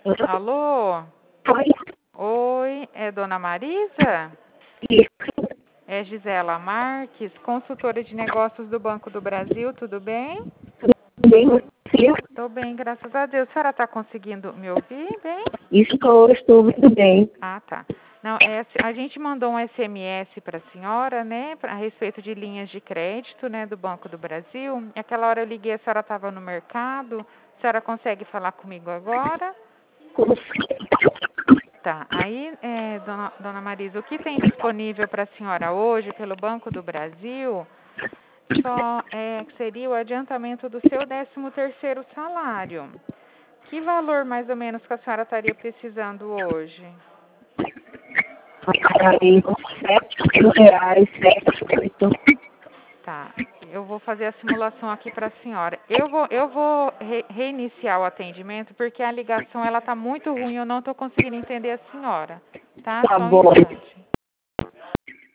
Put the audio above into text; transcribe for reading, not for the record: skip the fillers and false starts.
Alô? Oi, Oi, é Dona Marisa? isso, É Gisela Marques, consultora de negócios do Banco do Brasil, tudo bem? bem você? Tô bem, graças a Deus. A senhora tá conseguindo me ouvir bem? Estou muito bem. Ah, tá. Não, a gente mandou um SMS para a senhora, né, a respeito de linhas de crédito, né, do Banco do Brasil. E aquela hora eu liguei, a senhora estava no mercado. A senhora consegue falar comigo agora? Tá. Aí, dona Marisa, o que tem disponível para a senhora hoje pelo Banco do Brasil seria o adiantamento do seu 13º salário. Que valor mais ou menos que a senhora estaria precisando hoje? Pagarei R$ 7, 7,8. Tá. Eu vou fazer a simulação aqui para a senhora. Eu vou reiniciar o atendimento porque a ligação ela tá muito ruim, eu não estou conseguindo entender a senhora. Tá? Tá Só um bom. instante.